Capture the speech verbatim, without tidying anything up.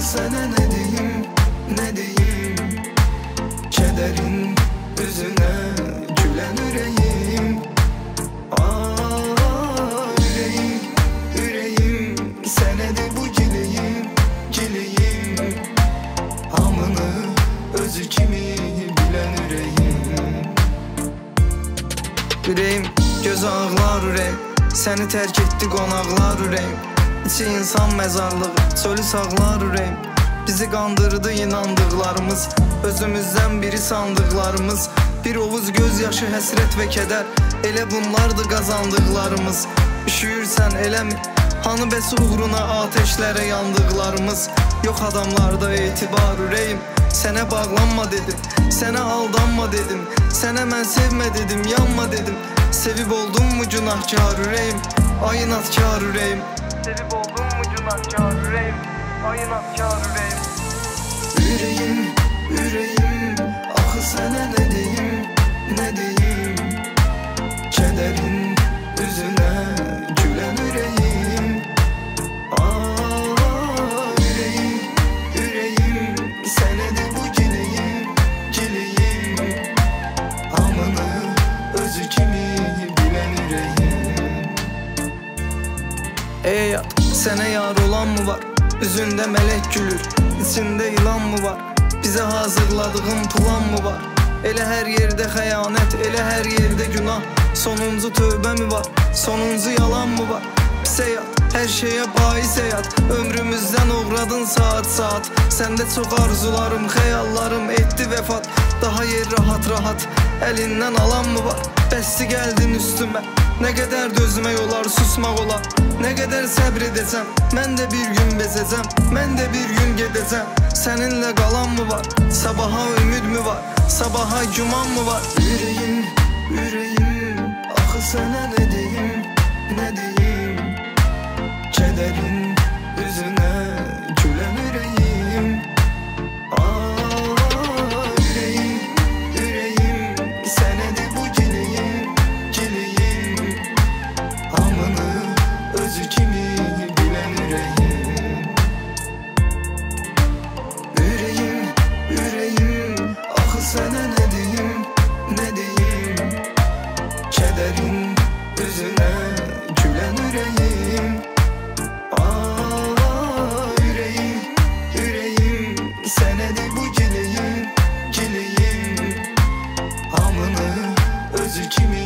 sana ne diyeyim, ne diyeyim. Kederin yüzüne gülen yüreğim. Aa, yüreğim, yüreğim. Senedi bu cileyim, cileyim. Amını özü kimi bilen yüreğim. Yüreğim göz ağlar yüreğim. Seni terk etti qonaqlar yüreğim. İçi insan mezarlığı, çölü sağlar yüreğim. Bizi kandırdı inandıqlarımız, özümüzden biri sandıqlarımız. Bir ovuz gözyaşı, həsrət və kədər, elə bunlardı qazandıqlarımız. Üşüyürsən eləmi? Hanı bəs uğruna ateşlərə yandıqlarımız. Yox adamlarda etibar ürəyim. Sənə bağlanma dedim, sənə aldanma dedim. Sənə mən sevmə dedim, yanma dedim. Sevib oldum mu günahkar ürəyim, ay inatkar ürəyim. Sevib oldum mu günahkar ürəyim, ay inatkar ürəyim. Ürəyim, ürəyim, axı sənə nə deyim, nə deyim. Kədərin üzünə gülen ürəyim. Aa, ürəyim, ürəyim. Sənədi bu gileyim, gileyim. Amını özü kimi bilen ürəyim. Ey at, sənə yar olan mı var? Üzündə mələk gülür, içində ilan mı var? Bizə hazırladığın plan mı var? Elə hər yerdə xəyanət, elə hər yerdə günah. Sonuncu tövbə mi var? Sonuncu yalan mı var? Pis həyat, hər şeyə bais həyat. Ömrümüzdən uğradın saat saat. Səndə çox arzularım, xəyallarım etdi vəfat. Daha yer rahat rahat, əlindən alan mı var? Bəsdi gəldin üstümə, nə qədər dözmək olar, susmaq olar. Nə qədər səbr edəcəm, mən də bir gün bezəcəm. Mən də bir gün gedəcəm, səninlə qalan mı var? Sabaha ümid mi var, sabaha güman mı var? Ürəyim, ürəyim, axı sənə nə deyim, nə deyim. Kədərin üzünə gülen ürəyim. Aa, ürəyim, ürəyim. Sənədi bu gileyim, gileyim. Amını özü kimi bilen yüreğim. Yüreğim, yüreğim. Axı sənə nə deyim, nə deyim. Kederin yüzüne gülen yüreğim. Aa, yüreğim, yüreğim. Sənədi bu gileyim, gileyim. Amını özü kimi